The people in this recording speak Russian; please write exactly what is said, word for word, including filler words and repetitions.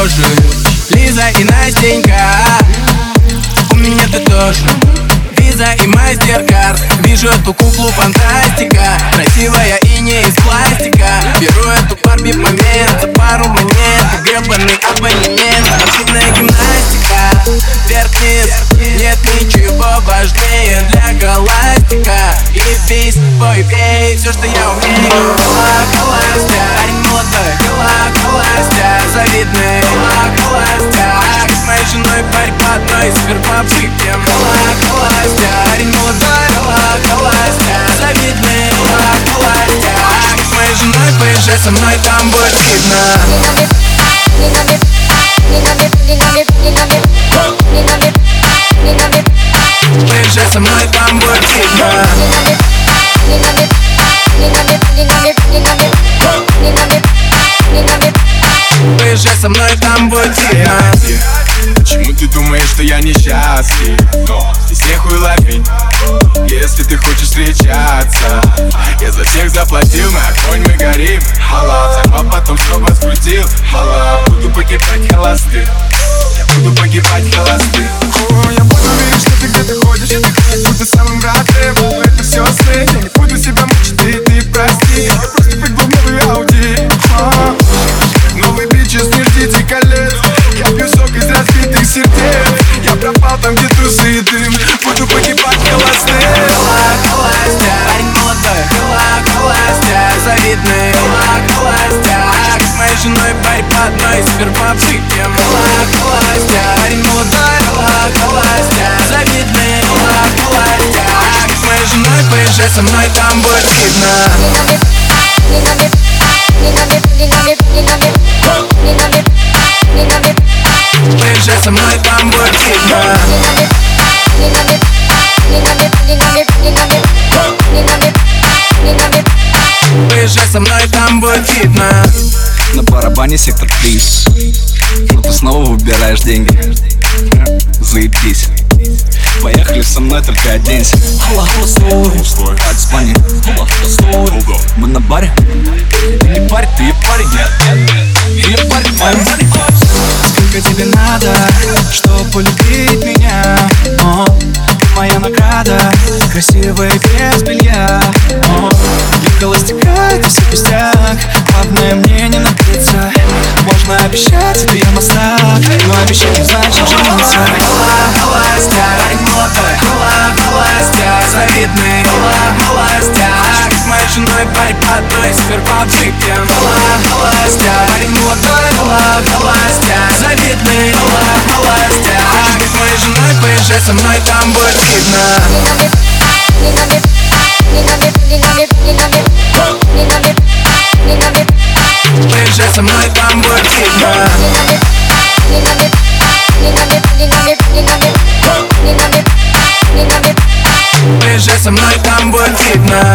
тоже. Лиза и Настенька, у меня ты тоже. Виза и мастер-карт, вижу эту куклу фантастика. Красивая и не из пластика. Беру эту Барби момент, за пару монет гребаный абонемент. Спортивная гимнастика, вверх-вниз, нет ничего важнее для галактика. И весь бой, пей все, что я умею. Холостяк, парень молодой, холостяк, завидный, холостяк. С моей женой борьба одной, сперва выпьем. Холостяк, парень молодой, холостяк, завидный, холостяк. С моей женой поезжай со мной, там будет видно. Поезжай со мной, там будет видно. Поезжай со мной, там будет видно. Почему ты думаешь, что я несчастлив? Но здесь нехуй ловить. Если ты хочешь встречаться, я за всех заплатил, на огонь мы горим. Мала, взорвал потом, что возбудил. Мала, буду погибать холостым. Я буду погибать холостым. О, я буду верить, что ты где-то ходишь. Буду самым родным, но это все сны. Я не буду себя мучить, ты, ты прости. Я просто прыгнул в новый Ауди. А, новый бич из нефти колец. Я пью сок из разбитых сердец. Я пропал там, где трусы и дым. Буду погибать холостым. Холостяк, парень молодой, холостяк, завидный, холостяк. С моей женой борьба одной, сперва выпьем. Холостяк, парень молодой, холостяк, завидный, холостяк. С моей женой поезжай со мной, там будет видно. Поезжай со мной, там будет видно. Поезжай со мной, там будет видно. На барабане сектор приз. Но ты снова выбираешь деньги. Заебись. Поехали со мной, только оденься. Холо, холостой, так звони. Холо, холостой. Мы на баре. Ты не парень, ты и парень. И я парень, моим парень. Сколько тебе надо, чтобы полюбить меня? О, ты моя награда, красивая без белья. О, для холостяка это все пустяк. Главное мне не напиться. Можно обещать, это я мастак, но обещать не значит жениться. Холостяк, парень молодой, холостяк, завидный, холостяк. С моей женой борьба одной, сперва выпьем. Холостяк, парень молодой, холостяк, завидный, холостяк. С моей женой поезжай со мной, там будет видно. Поезжай со мной, там будет видно. Поезжай со мной, там будет видно.